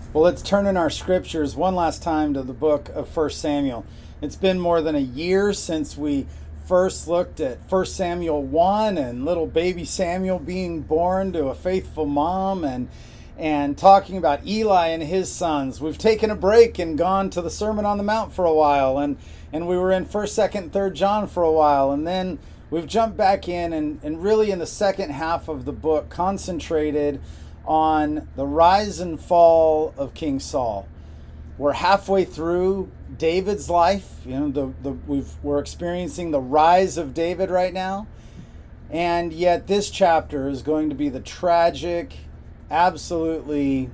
Well, let's turn in our scriptures one last time to the book of 1 Samuel. It's been more than a year since we first looked at 1 Samuel 1 and little baby Samuel being born to a faithful mom and talking about Eli and his sons. We've taken a break and gone to the Sermon on the Mount for a while, and we were in 1st, 2nd, 3rd John for a while, and then we've jumped back in and really in the second half of the book concentrated on the rise and fall of King Saul. We're halfway through David's life. We're experiencing the rise of David right now, and yet this chapter is going to be the tragic, absolutely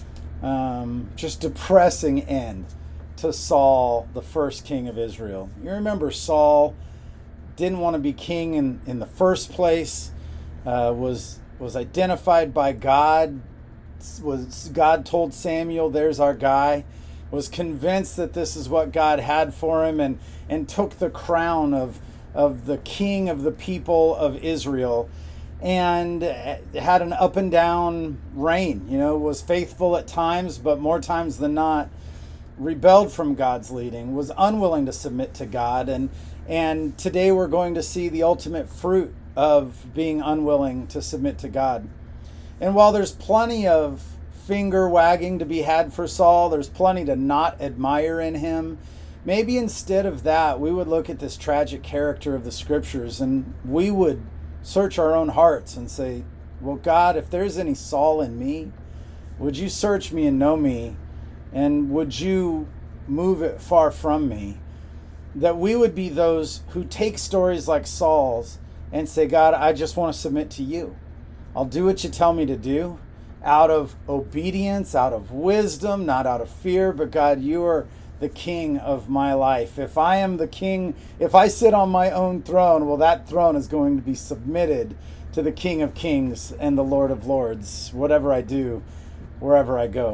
just depressing end to Saul, the first king of Israel. You remember Saul didn't want to be king in the first place, was identified by God, God told Samuel, there's our guy, was convinced that this is what God had for him, and took the crown of the king of the people of Israel, and had an up and down reign. Was faithful at times, but more times than not rebelled from God's leading, was unwilling to submit to God, and today we're going to see the ultimate fruit of being unwilling to submit to God. And while there's plenty of finger wagging to be had for Saul, there's plenty to not admire in him, maybe instead of that, we would look at this tragic character of the scriptures and we would search our own hearts and say, well, God, if there's any Saul in me, would you search me and know me, and would you move it far from me? That we would be those who take stories like Saul's and say, God, I just want to submit to you. I'll do what you tell me to do out of obedience, out of wisdom, not out of fear, but God, you are the king of my life. If I am the king, if I sit on my own throne, well, that throne is going to be submitted to the King of Kings and the Lord of Lords, whatever I do, wherever I go.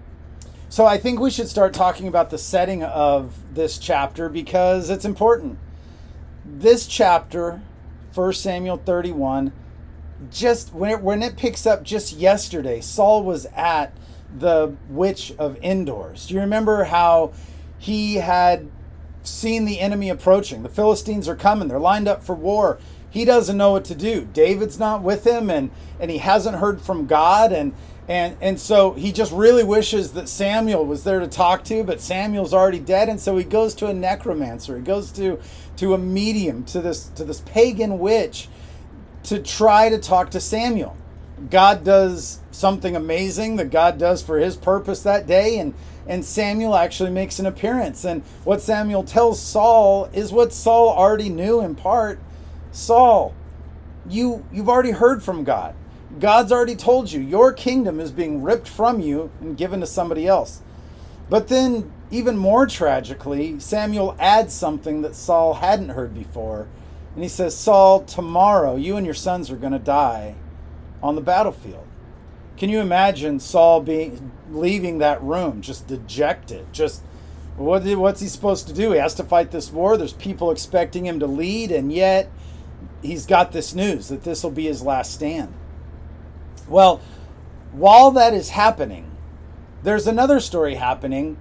So I think we should start talking about the setting of this chapter because it's important. This chapter, 1 Samuel 31, just when it picks up just yesterday, Saul was at the Witch of Endor. Do you remember how he had seen the enemy approaching? The Philistines are coming. They're lined up for war. He doesn't know what to do. David's not with him, and he hasn't heard from God, and so he just really wishes that Samuel was there to talk to, but Samuel's already dead, and so he goes to a necromancer. He goes to a medium, to this pagan witch, to try to talk to Samuel. God does something amazing that God does for his purpose that day, and Samuel actually makes an appearance. And what Samuel tells Saul is what Saul already knew in part. Saul, you've already heard from God. God's already told you your kingdom is being ripped from you and given to somebody else. But then, even more tragically, Samuel adds something that Saul hadn't heard before. And he says, Saul, tomorrow you and your sons are going to die on the battlefield. Can you imagine Saul leaving that room just dejected? Just what's he supposed to do? He has to fight this war. There's people expecting him to lead, and yet he's got this news that this will be his last stand. Well, while that is happening, there's another story happening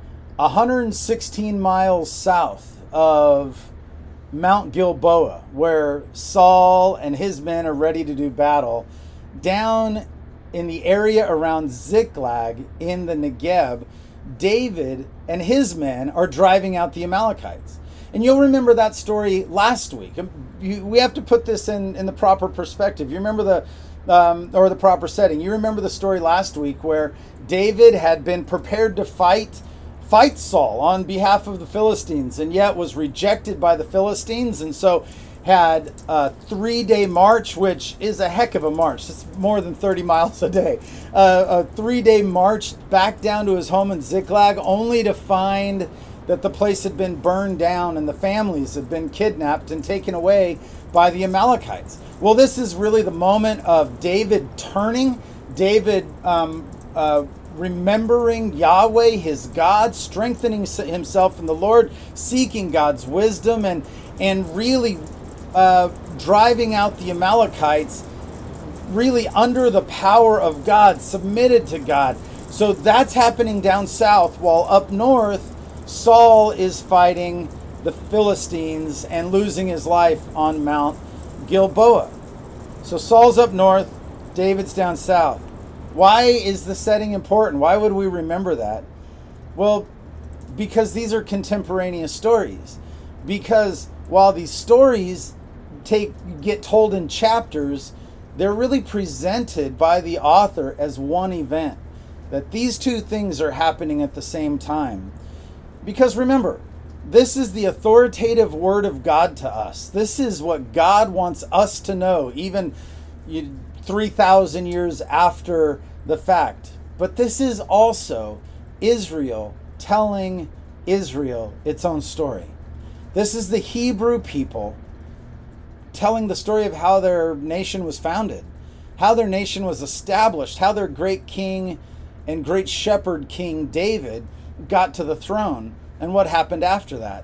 116 miles south of Mount Gilboa, where Saul and his men are ready to do battle. Down in the area around Ziklag in the Negev, David and his men are driving out the Amalekites. And you'll remember that story last week. We have to put this in the proper perspective. You remember the proper setting. You remember the story last week where David had been prepared to fight Saul on behalf of the Philistines, and yet was rejected by the Philistines, and so had a 3-day march, which is a heck of a march. It's more than 30 miles a day. A 3-day march back down to his home in Ziklag, only to find that the place had been burned down and the families had been kidnapped and taken away by the Amalekites. Well, this is really the moment of David turning, David remembering Yahweh, his God, strengthening himself in the Lord, seeking God's wisdom, and really driving out the Amalekites really under the power of God, submitted to God, So that's happening down south, while up north, Saul is fighting the Philistines and losing his life on Mount Gilboa. So Saul's up north, David's down south. Why is the setting important? Why would we remember that? Well, because these are contemporaneous stories. Because while these stories get told in chapters, they're really presented by the author as one event. That these two things are happening at the same time. Because remember, this is the authoritative word of God to us. This is what God wants us to know, even 3,000 years after the fact. But this is also Israel telling Israel its own story. This is the Hebrew people telling the story of how their nation was founded, how their nation was established, how their great king and great shepherd King David got to the throne, and what happened after that.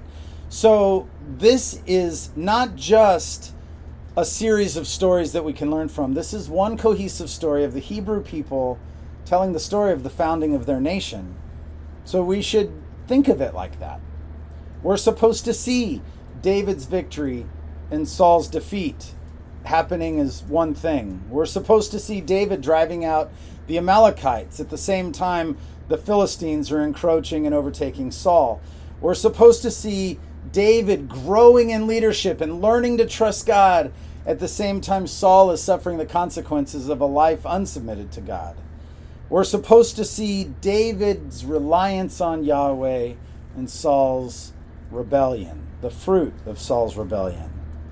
So this is not just a series of stories that we can learn from. This is one cohesive story of the Hebrew people telling the story of the founding of their nation. So we should think of it like that. We're supposed to see David's victory and Saul's defeat happening as one thing. We're supposed to see David driving out the Amalekites at the same time the Philistines are encroaching and overtaking Saul. We're supposed to see David growing in leadership and learning to trust God at the same time Saul is suffering the consequences of a life unsubmitted to God. We're supposed to see David's reliance on Yahweh and Saul's rebellion, the fruit of Saul's rebellion.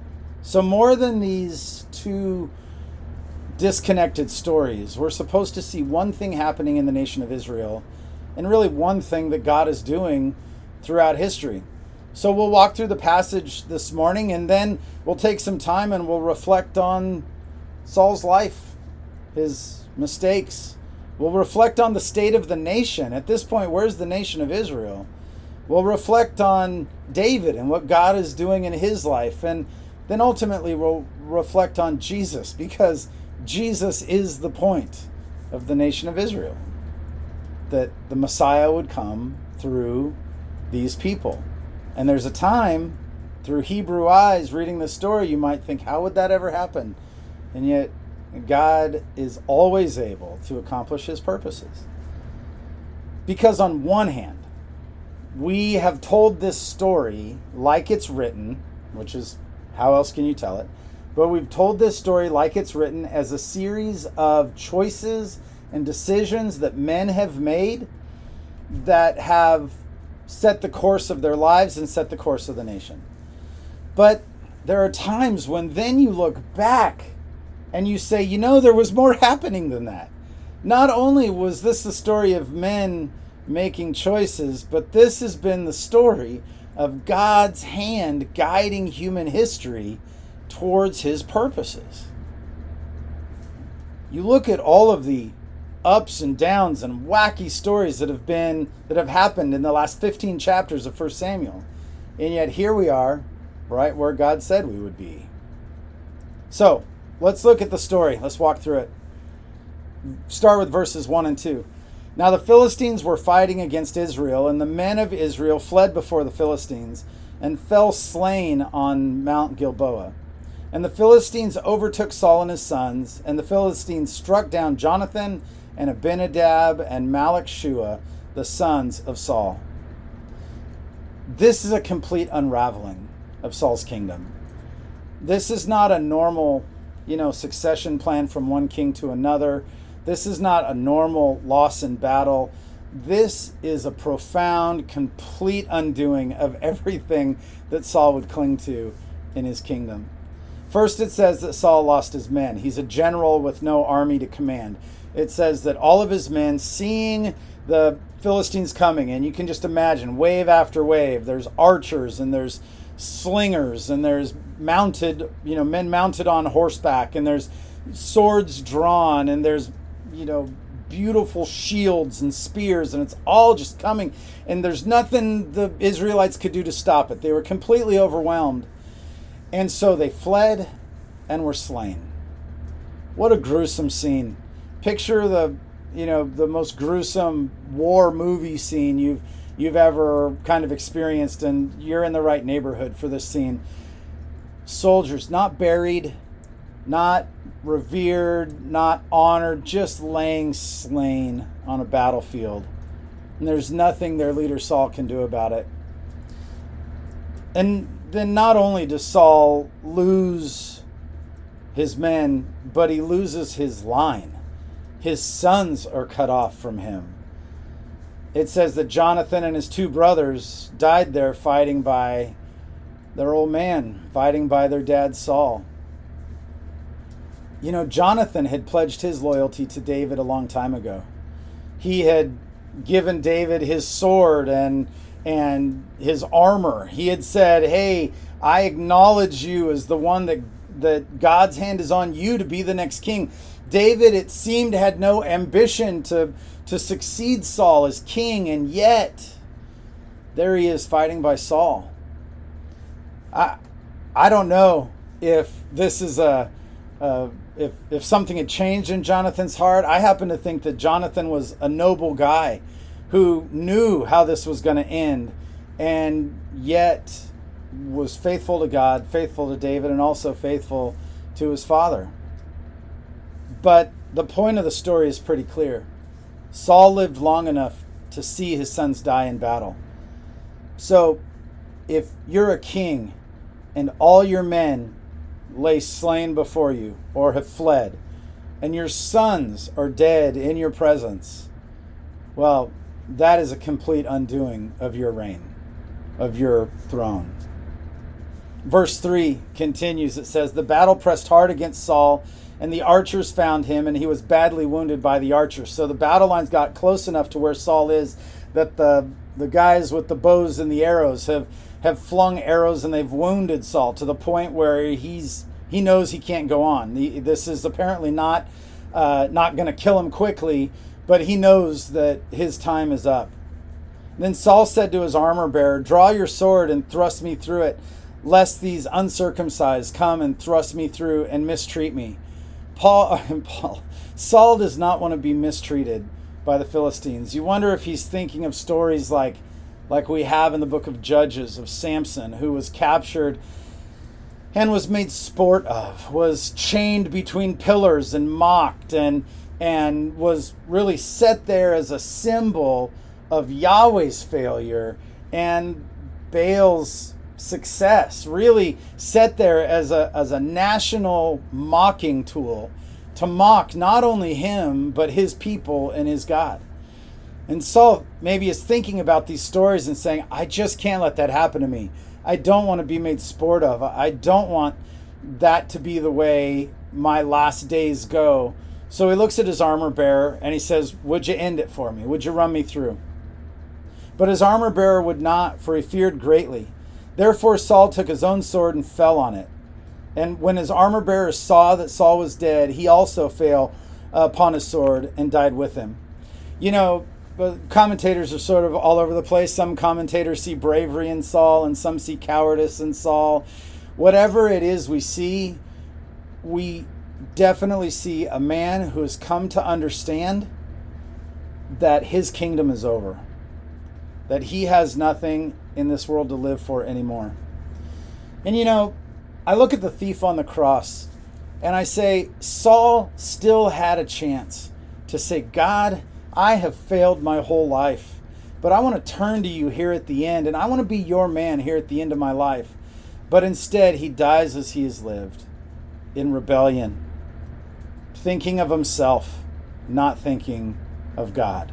So more than these two disconnected stories, we're supposed to see one thing happening in the nation of Israel, and really one thing that God is doing throughout history. So we'll walk through the passage this morning, and then we'll take some time and we'll reflect on Saul's life, his mistakes. We'll reflect on the state of the nation. At this point, where's the nation of Israel? We'll reflect on David and what God is doing in his life, and then ultimately we'll reflect on Jesus, because Jesus is the point of the nation of Israel, that the Messiah would come through these people. And there's a time, through Hebrew eyes, reading the story, you might think, how would that ever happen? And yet, God is always able to accomplish his purposes. Because on one hand, we have told this story like it's written, which is, how else can you tell it? But we've told this story like it's written as a series of choices and decisions that men have made that have set the course of their lives and set the course of the nation. But there are times when then you look back and you say, there was more happening than that. Not only was this the story of men making choices, but this has been the story of God's hand guiding human history towards his purposes. You look at all of the ups and downs and wacky stories that have happened in the last 15 chapters of 1 Samuel. And yet here we are, right where God said we would be. So, let's look at the story. Let's walk through it. Start with verses 1 and 2. Now the Philistines were fighting against Israel, and the men of Israel fled before the Philistines and fell slain on Mount Gilboa. And the Philistines overtook Saul and his sons, and the Philistines struck down Jonathan and Abinadab and Malchishua, the sons of Saul. This is a complete unraveling of Saul's kingdom. This is not a normal, succession plan from one king to another. This is not a normal loss in battle. This is a profound, complete undoing of everything that Saul would cling to in his kingdom. First, it says that Saul lost his men. He's a general with no army to command. It says that all of his men, seeing the Philistines coming, and you can just imagine wave after wave, there's archers and there's slingers and there's mounted, men mounted on horseback, and there's swords drawn, and there's, beautiful shields and spears, and it's all just coming. And there's nothing the Israelites could do to stop it. They were completely overwhelmed. And so they fled and were slain. What a gruesome scene. Picture the the most gruesome war movie scene you've ever kind of experienced, and you're in the right neighborhood for this scene. Soldiers not buried, not revered, not honored, just laying slain on a battlefield. And there's nothing their leader Saul can do about it. And then not only does Saul lose his men, but he loses his line. His sons are cut off from him. It says that Jonathan and his 2 brothers died there fighting by their old man, fighting by their dad Saul. Jonathan had pledged his loyalty to David a long time ago. He had given David his sword and his armor. He had said, hey, I acknowledge you as the one that God's hand is on you to be the next king. David, it seemed, had no ambition to succeed Saul as king, and yet there he is fighting by Saul. I don't know if this is if something had changed in Jonathan's heart. I happen to think that Jonathan was a noble guy who knew how this was going to end, and yet was faithful to God, faithful to David, and also faithful to his father. But the point of the story is pretty clear. Saul lived long enough to see his sons die in battle. So if you're a king and all your men lay slain before you or have fled, and your sons are dead in your presence, well, that is a complete undoing of your reign, of your throne. Verse 3 continues. It says, the battle pressed hard against Saul, and the archers found him, and he was badly wounded by the archers. So the battle lines got close enough to where Saul is, that the guys with the bows and the arrows have flung arrows, and they've wounded Saul to the point where he knows he can't go on. This is apparently not going to kill him quickly, but he knows that his time is up. Then Saul said to his armor bearer, draw your sword and thrust me through it, lest these uncircumcised come and thrust me through and mistreat me. Saul does not want to be mistreated by the Philistines. You wonder if he's thinking of stories like we have in the book of Judges of Samson, who was captured and was made sport of, was chained between pillars and mocked, and was really set there as a symbol of Yahweh's failure and Baal's success, really set there as a national mocking tool to mock not only him, but his people and his God. And Saul maybe is thinking about these stories and saying, I just can't let that happen to me. I don't want to be made sport of. I don't want that to be the way my last days go. So he looks at his armor bearer and he says, would you end it for me? Would you run me through? But his armor bearer would not, for he feared greatly. Therefore Saul took his own sword and fell on it. And when his armor bearer saw that Saul was dead, he also fell upon his sword and died with him. Commentators are sort of all over the place. Some commentators see bravery in Saul, and some see cowardice in Saul. Whatever it is we see, we definitely see a man who has come to understand that his kingdom is over, that he has nothing in this world to live for anymore. And I look at the thief on the cross and I say, Saul still had a chance to say, God, I have failed my whole life, but I want to turn to you here at the end, and I want to be your man here at the end of my life. But instead, he dies as he has lived, in rebellion, thinking of himself, not thinking of God.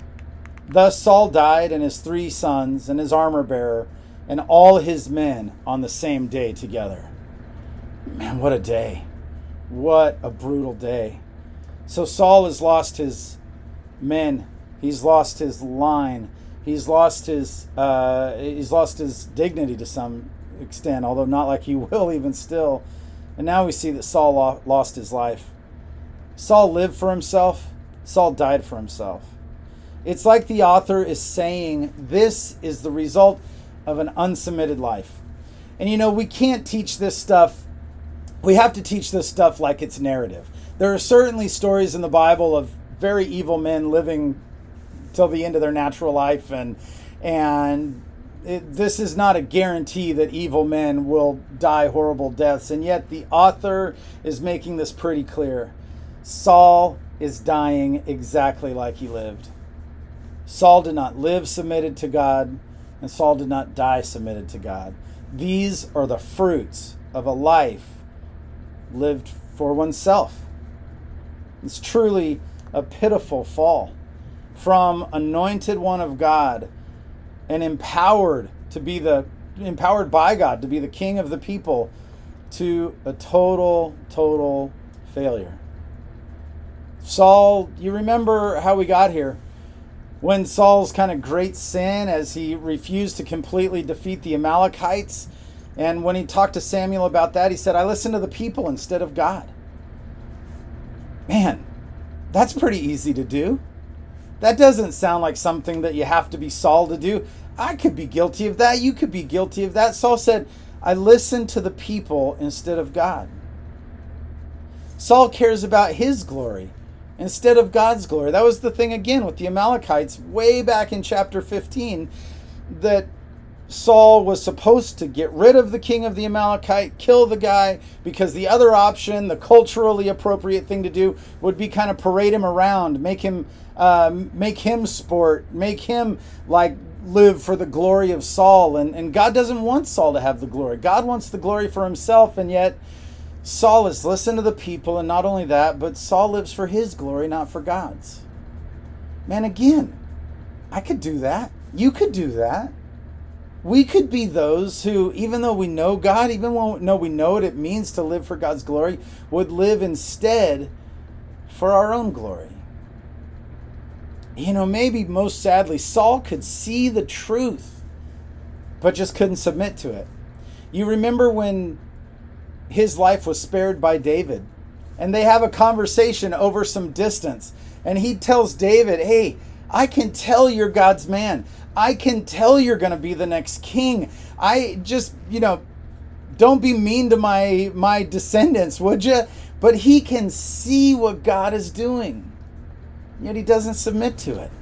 Thus Saul died, and his 3 sons, and his armor bearer, and all his men on the same day together. Man, what a day. What a brutal day. So Saul has lost his men. He's lost his line. He's lost his dignity to some extent, although not like he will even still. And now we see that Saul lost his life. Saul lived for himself. Saul died for himself. It's like the author is saying this is the result of an unsubmitted life. And we can't teach this stuff. We have to teach this stuff like it's narrative. There are certainly stories in the Bible of very evil men living till the end of their natural life, this is not a guarantee that evil men will die horrible deaths. And yet the author is making this pretty clear. Saul is dying exactly like he lived. Saul did not live submitted to God, and Saul did not die submitted to God. These are the fruits of a life lived for oneself. It's truly a pitiful fall from anointed one of God and empowered by God to be the king of the people, to a total failure. Saul, you remember how we got here. When Saul's kind of great sin as he refused to completely defeat the Amalekites. And when he talked to Samuel about that, he said, I listened to the people instead of God. Man, that's pretty easy to do. That doesn't sound like something that you have to be Saul to do. I could be guilty of that. You could be guilty of that. Saul said, I listened to the people instead of God. Saul cares about his glory instead of God's glory. That was the thing again with the Amalekites way back in chapter 15, that Saul was supposed to get rid of the king of the Amalekite, kill the guy, because the other option, the culturally appropriate thing to do, would be kind of parade him around, make him sport, make him like live for the glory of Saul. And God doesn't want Saul to have the glory. God wants the glory for himself, and yet Saul has listened to the people, and not only that, but Saul lives for his glory, not for God's. Man, again, I could do that. You could do that. We could be those who, even though we know God, even though we know what it means to live for God's glory, would live instead for our own glory. You know, maybe most sadly, Saul could see the truth, but just couldn't submit to it. You remember when his life was spared by David, and they have a conversation over some distance, and he tells David, hey, I can tell you're God's man. I can tell you're going to be the next king. I just, don't be mean to my descendants, would you? But he can see what God is doing, yet he doesn't submit to it.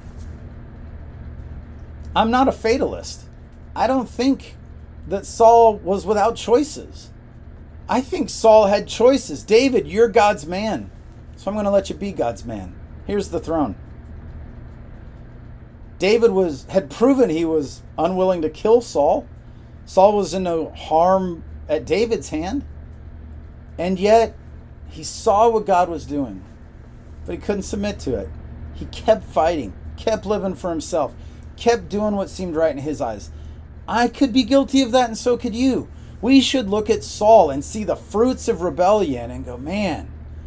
I'm not a fatalist. I don't think that Saul was without choices. I think Saul had choices. David, you're God's man, so I'm going to let you be God's man. Here's the throne. David had proven he was unwilling to kill Saul. Saul was in no harm at David's hand. And yet, he saw what God was doing, but he couldn't submit to it. He kept fighting, kept living for himself, kept doing what seemed right in his eyes. I could be guilty of that, and so could you. We should look at Saul and see the fruits of rebellion and go, man,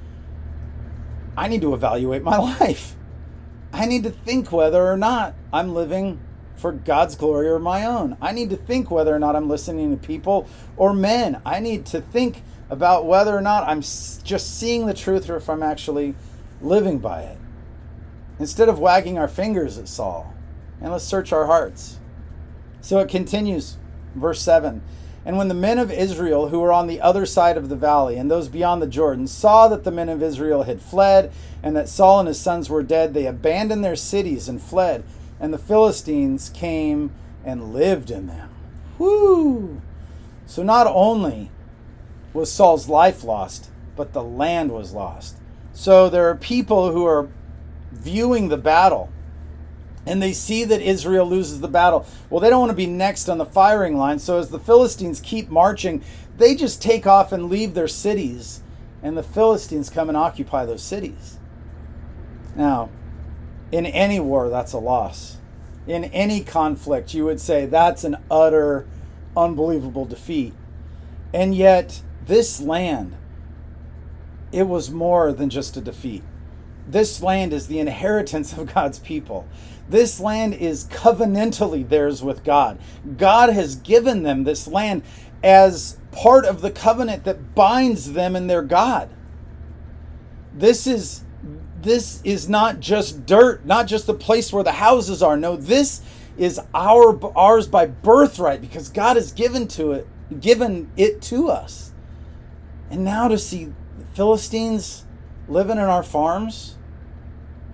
I need to evaluate my life. I need to think whether or not I'm living for God's glory or my own. I need to think whether or not I'm listening to people or men. I need to think about whether or not I'm just seeing the truth or if I'm actually living by it. Instead of wagging our fingers at Saul. And let's search our hearts. So it continues, verse 7. And when the men of Israel who were on the other side of the valley and those beyond the Jordan saw that the men of Israel had fled and that Saul and his sons were dead, they abandoned their cities and fled. And the Philistines came and lived in them. Whoo! So not only was Saul's life lost, but the land was lost. So there are people who are viewing the battle, and they see that Israel loses the battle. Well, they don't want to be next on the firing line. So as the Philistines keep marching, they just take off and leave their cities. And the Philistines come and occupy those cities. Now, in any war, that's a loss. In any conflict, you would say that's an utter, unbelievable defeat. And yet, this land, it was more than just a defeat. This land is the inheritance of God's people. This land is covenantally theirs with God. God has given them this land as part of the covenant that binds them and their God. This is not just dirt, not just the place where the houses are. No, this is ours by birthright because God has given it to us. And now to see the Philistines living in our farms,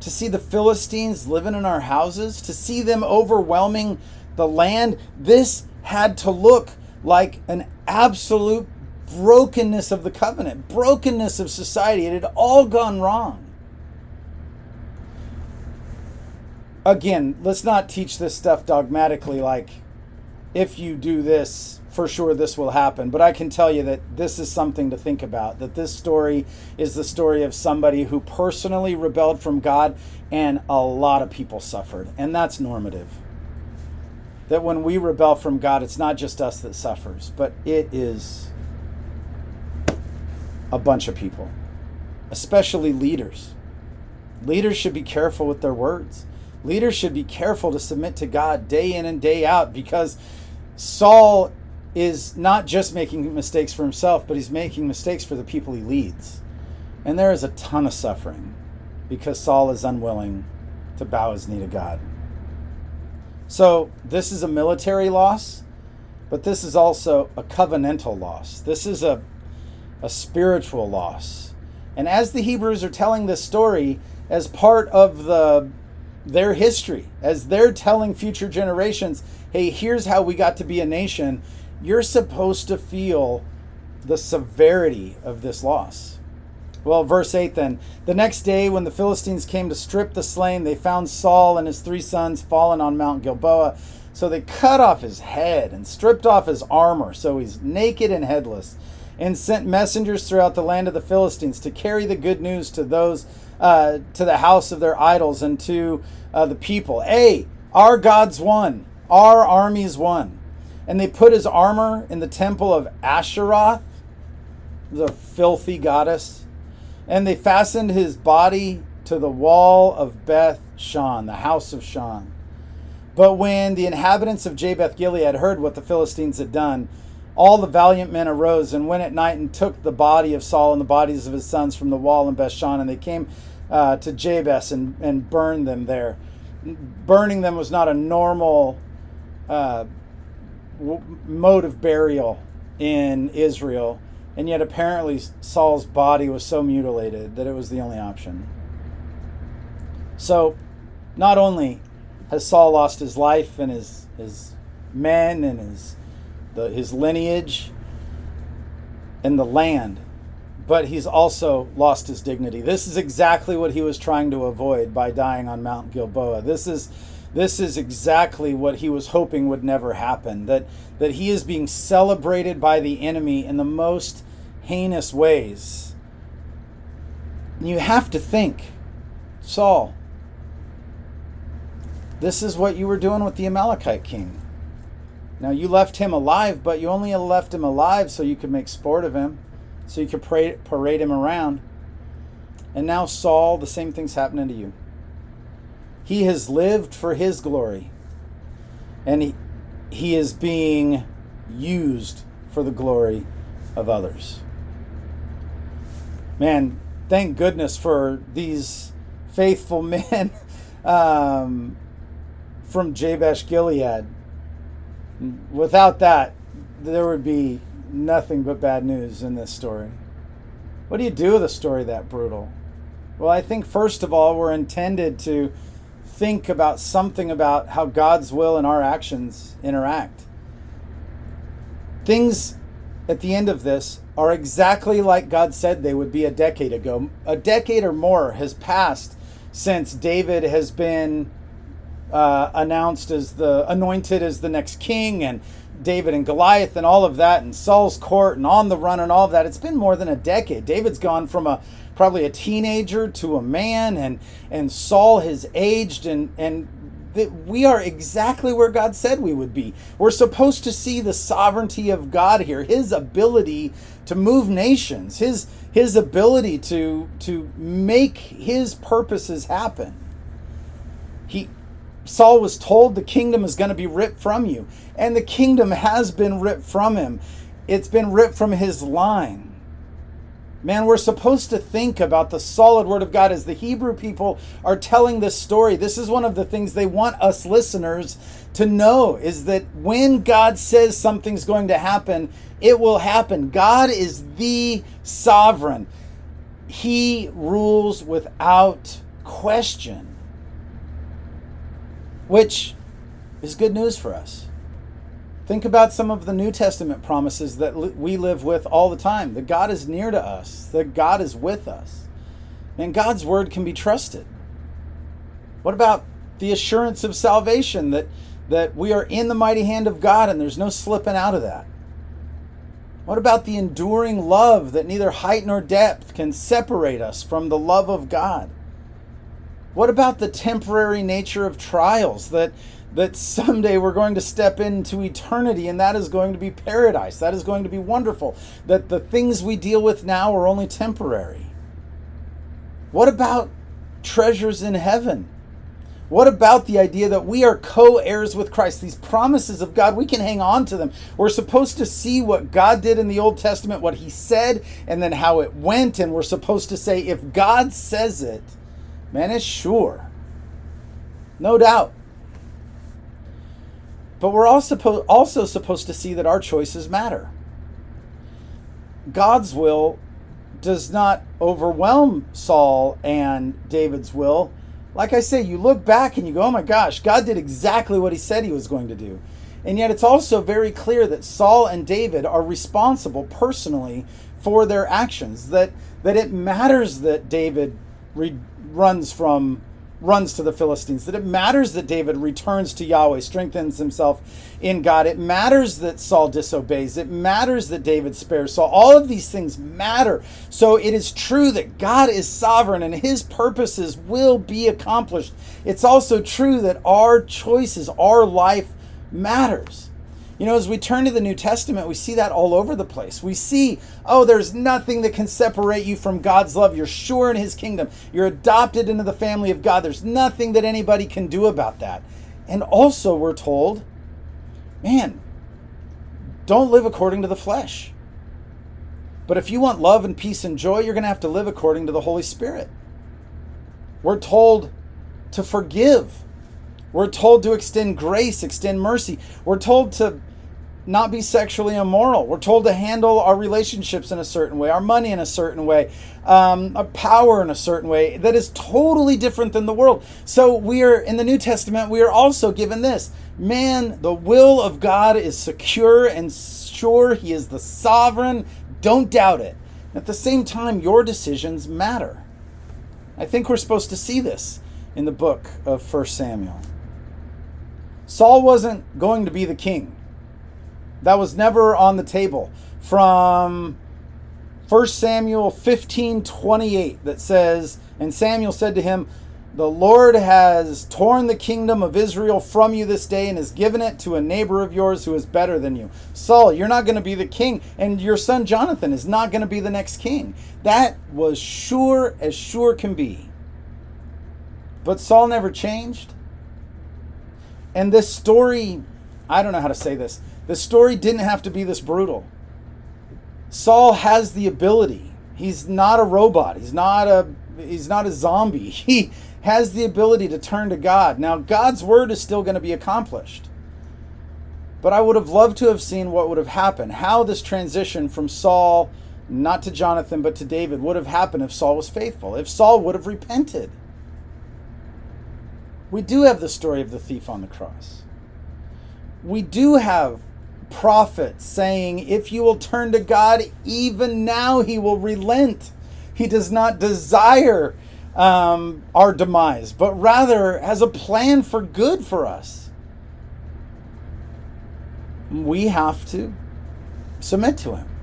to see the Philistines living in our houses, to see them overwhelming the land. This had to look like an absolute brokenness of the covenant, brokenness of society. It had all gone wrong. Again, let's not teach this stuff dogmatically, like if you do this, for sure this will happen. But I can tell you that this is something to think about, that this story is the story of somebody who personally rebelled from God, and a lot of people suffered. And that's normative. That when we rebel from God, it's not just us that suffers, but it is a bunch of people, especially leaders. Leaders should be careful with their words. Leaders should be careful to submit to God day in and day out, because Saul is not just making mistakes for himself, but he's making mistakes for the people he leads. And there is a ton of suffering because Saul is unwilling to bow his knee to God. So this is a military loss, but this is also a covenantal loss. This is a spiritual loss. And as the Hebrews are telling this story as part of their history, as they're telling future generations, hey, here's how we got to be a nation, you're supposed to feel the severity of this loss. Well, verse 8 then. The next day when the Philistines came to strip the slain, they found Saul and his 3 sons fallen on Mount Gilboa. So they cut off his head and stripped off his armor, so he's naked and headless, and sent messengers throughout the land of the Philistines to carry the good news to those, to the house of their idols and to the people. Hey, our God's won. Our army's won. And they put his armor in the temple of Asheroth, the filthy goddess. And they fastened his body to the wall of Beth Shan, the house of Shan. But when the inhabitants of Jabesh Gilead heard what the Philistines had done, all the valiant men arose and went at night and took the body of Saul and the bodies of his sons from the wall in Beth Shan, and they came to Jabesh and burned them there. Burning them was not a normal mode of burial in Israel, and yet apparently Saul's body was so mutilated that it was the only option. So not only has Saul lost his life and his men and his lineage and the land, but he's also lost his dignity. This is exactly what he was trying to avoid by dying on Mount Gilboa. This is exactly what he was hoping would never happen, that he is being celebrated by the enemy in the most heinous ways. You have to think, Saul, this is what you were doing with the Amalekite king. Now, you left him alive, but you only left him alive so you could make sport of him, so you could parade him around. And now, Saul, the same thing's happening to you. He has lived for his glory, and he is being used for the glory of others. Man, thank goodness for these faithful men from Jabesh Gilead. Without that, there would be nothing but bad news in this story. What do you do with a story that brutal? Well, I think first of all, we're intended to think about something about how God's will and our actions interact. Things at the end of this are exactly like God said they would be a decade ago. A decade or more has passed since David has been announced as anointed as the next king, and David and Goliath and all of that, and Saul's court and on the run and all of that. It's been more than a decade. David's gone from probably a teenager to a man, and Saul has aged, and we are exactly where God said we would be. We're supposed to see the sovereignty of God here, his ability to move nations, his ability to make his purposes happen. Saul was told the kingdom is going to be ripped from you, and the kingdom has been ripped from him. It's been ripped from his line. Man, we're supposed to think about the solid word of God as the Hebrew people are telling this story. This is one of the things they want us listeners to know, is that when God says something's going to happen, it will happen. God is the sovereign. He rules without question, which is good news for us. Think about some of the New Testament promises that we live with all the time, that God is near to us, that God is with us, and God's word can be trusted. What about the assurance of salvation, that we are in the mighty hand of God and there's no slipping out of that? What about the enduring love that neither height nor depth can separate us from the love of God? What about the temporary nature of trials, that someday we're going to step into eternity and that is going to be paradise, that is going to be wonderful, that the things we deal with now are only temporary? What about treasures in heaven? What about the idea that we are co-heirs with Christ? These promises of God, we can hang on to them. We're supposed to see what God did in the Old Testament, what he said, and then how it went. And we're supposed to say, if God says it, man, it's sure. No doubt. But we're also supposed to see that our choices matter. God's will does not overwhelm Saul and David's will. Like I say, you look back and you go, oh my gosh, God did exactly what he said he was going to do. And yet it's also very clear that Saul and David are responsible personally for their actions, that it matters that David runs to the Philistines, that it matters that David returns to Yahweh, strengthens himself in God. It matters that Saul disobeys. It matters that David spares Saul. All of these things matter. So it is true that God is sovereign and his purposes will be accomplished. It's also true that our choices, our life matters. You know, as we turn to the New Testament, we see that all over the place. We see, oh, there's nothing that can separate you from God's love. You're sure in his kingdom. You're adopted into the family of God. There's nothing that anybody can do about that. And also we're told, man, don't live according to the flesh. But if you want love and peace and joy, you're going to have to live according to the Holy Spirit. We're told to forgive. We're told to extend grace, extend mercy. We're told to not be sexually immoral. We're told to handle our relationships in a certain way, our money in a certain way, our power in a certain way that is totally different than the world. So we are in the New Testament, we are also given this. Man, the will of God is secure and sure. He is the sovereign. Don't doubt it. At the same time, your decisions matter. I think we're supposed to see this in the book of 1 Samuel. Saul wasn't going to be the king. That was never on the table. From 1 Samuel 15:28 that says, and Samuel said to him, the Lord has torn the kingdom of Israel from you this day and has given it to a neighbor of yours who is better than you. Saul, you're not going to be the king, and your son Jonathan is not going to be the next king. That was sure as sure can be. But Saul never changed. And this story, I don't know how to say this. The story didn't have to be this brutal. Saul has the ability. He's not a robot. He's not a zombie. He has the ability to turn to God. Now, God's word is still going to be accomplished. But I would have loved to have seen what would have happened. How this transition from Saul, not to Jonathan, but to David, would have happened if Saul was faithful. If Saul would have repented. We do have the story of the thief on the cross. We do have prophets saying, if you will turn to God, even now he will relent. He does not desire our demise, but rather has a plan for good for us. We have to submit to him.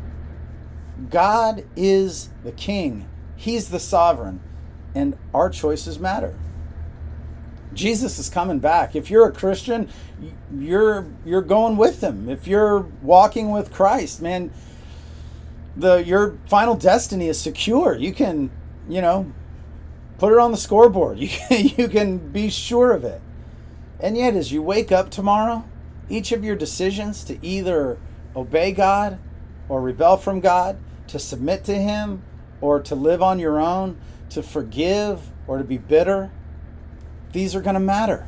God is the king. He's the sovereign, and our choices matter. Jesus is coming back. If you're a Christian, you're going with him. If you're walking with Christ, man, your final destiny is secure. You can, put it on the scoreboard. You can be sure of it. And yet, as you wake up tomorrow, each of your decisions to either obey God or rebel from God, to submit to him or to live on your own, to forgive or to be bitter, these are going to matter.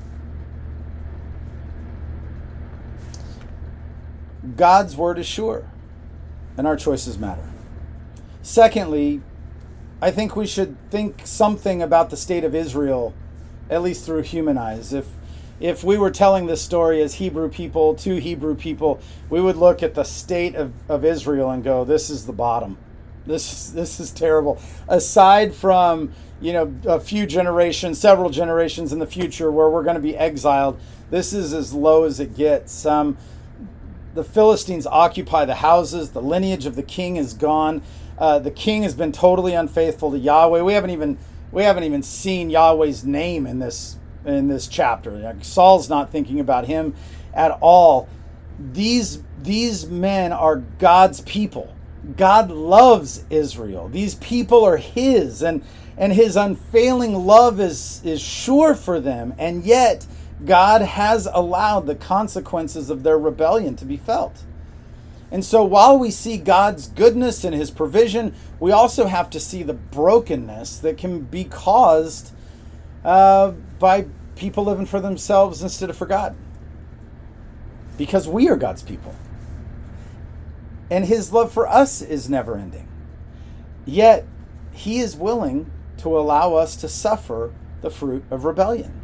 God's word is sure, and our choices matter. Secondly, I think we should think something about the state of Israel, at least through human eyes. If we were telling this story as Hebrew people to Hebrew people, we would look at the state of Israel and go, this is the bottom. This is terrible. Aside from, a few generations, several generations in the future where we're going to be exiled, this is as low as it gets. The Philistines occupy the houses. The lineage of the king is gone. The king has been totally unfaithful to Yahweh. We haven't even seen Yahweh's name in this chapter. Like, Saul's not thinking about him at all. These men are God's people. God loves Israel. These people are his, and his unfailing love is sure for them. And yet God has allowed the consequences of their rebellion to be felt. And so while we see God's goodness and his provision, we also have to see the brokenness that can be caused by people living for themselves instead of for God. Because we are God's people. And his love for us is never ending. Yet he is willing to allow us to suffer the fruit of rebellion.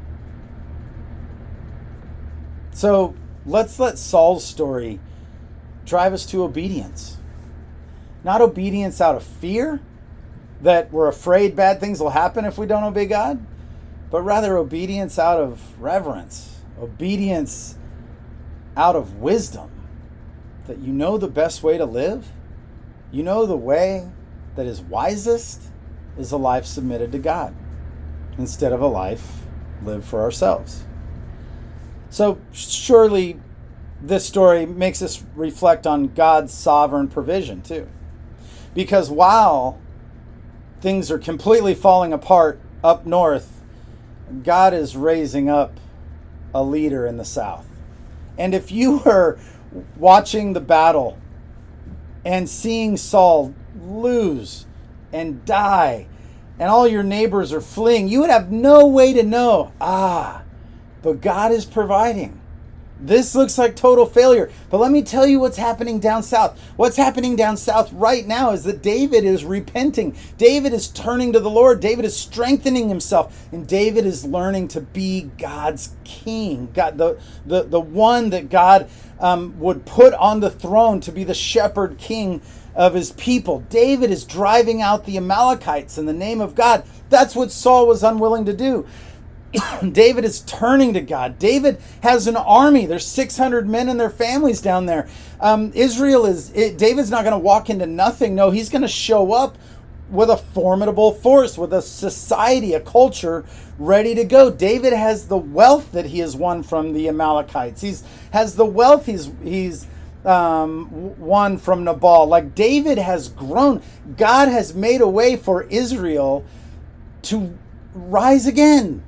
So let's let Saul's story drive us to obedience. Not obedience out of fear, that we're afraid bad things will happen if we don't obey God, but rather obedience out of reverence, obedience out of wisdom, that you know the best way to live. You know the way that is wisest is a life submitted to God instead of a life lived for ourselves. So surely this story makes us reflect on God's sovereign provision too. Because while things are completely falling apart up north, God is raising up a leader in the south. And if you were watching the battle and seeing Saul lose and die, and all your neighbors are fleeing, you would have no way to know, but God is providing. This looks like total failure. But let me tell you what's happening down south. What's happening down south right now is that David is repenting. David is turning to the Lord. David is strengthening himself. And David is learning to be God's king. God, the one that God would put on the throne to be the shepherd king of his people. David is driving out the Amalekites in the name of God. That's what Saul was unwilling to do. David is turning to God. David has an army. There's 600 men and their families down there. David's not going to walk into nothing. No, he's going to show up with a formidable force, with a society, a culture ready to go. David has the wealth that he has won from the Amalekites. He has the wealth he's won from Nabal. Like, David has grown. God has made a way for Israel to rise again.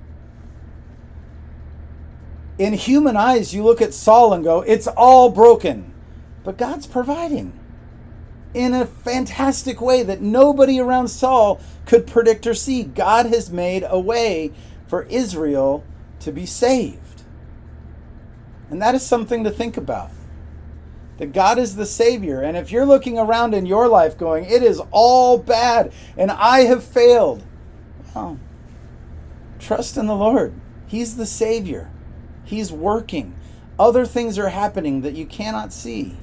In human eyes, you look at Saul and go, it's all broken. But God's providing in a fantastic way that nobody around Saul could predict or see. God has made a way for Israel to be saved. And that is something to think about. That God is the Savior. And if you're looking around in your life going, it is all bad and I have failed, well, trust in the Lord. He's the Savior. He's working. Other things are happening that you cannot see.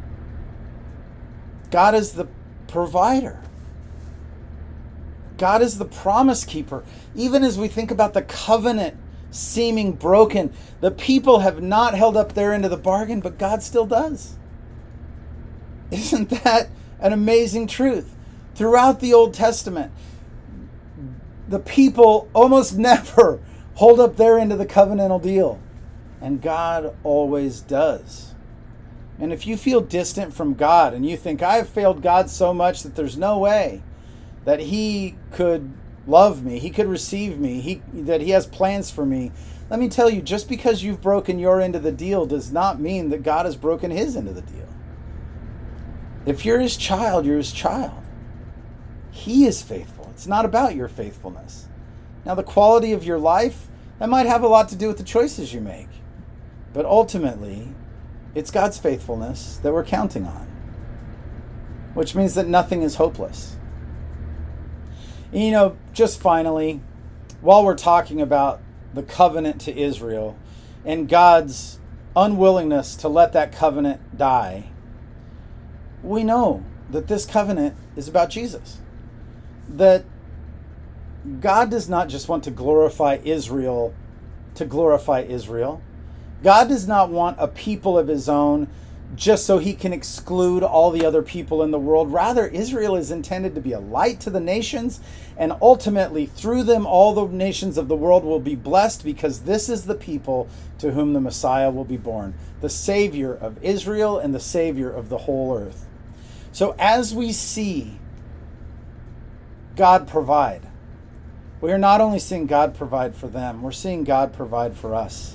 God is the provider. God is the promise keeper. Even as we think about the covenant seeming broken, the people have not held up their end of the bargain, but God still does. Isn't that an amazing truth? Throughout the Old Testament, the people almost never hold up their end of the covenantal deal. And God always does. And if you feel distant from God and you think, I have failed God so much that there's no way that he could love me, he could receive me, that he has plans for me, let me tell you, just because you've broken your end of the deal does not mean that God has broken his end of the deal. If you're his child, you're his child. He is faithful. It's not about your faithfulness. Now, the quality of your life, that might have a lot to do with the choices you make. But ultimately, it's God's faithfulness that we're counting on, which means that nothing is hopeless. And, just finally, while we're talking about the covenant to Israel and God's unwillingness to let that covenant die, we know that this covenant is about Jesus. That God does not just want to glorify Israel to glorify Israel. God does not want a people of his own just so he can exclude all the other people in the world. Rather, Israel is intended to be a light to the nations, and ultimately through them all the nations of the world will be blessed, because this is the people to whom the Messiah will be born, the Savior of Israel and the Savior of the whole earth. So as we see God provide, we are not only seeing God provide for them, we're seeing God provide for us.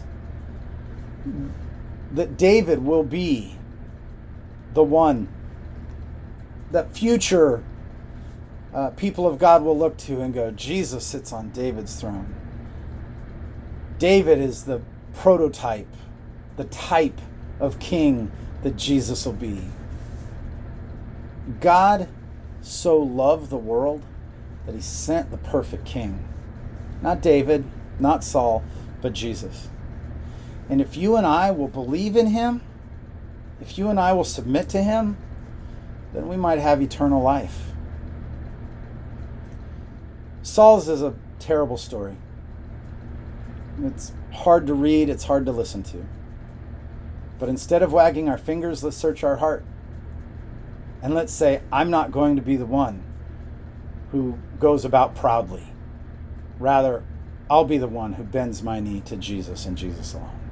That David will be the one that future people of God will look to and go, Jesus sits on David's throne. David is the prototype, the type of king that Jesus will be. God so loved the world that he sent the perfect king. Not David, not Saul, but Jesus. And if you and I will believe in him, if you and I will submit to him, then we might have eternal life. Saul's is a terrible story. It's hard to read, it's hard to listen to. But instead of wagging our fingers, let's search our heart. And let's say, I'm not going to be the one who goes about proudly. Rather, I'll be the one who bends my knee to Jesus and Jesus alone.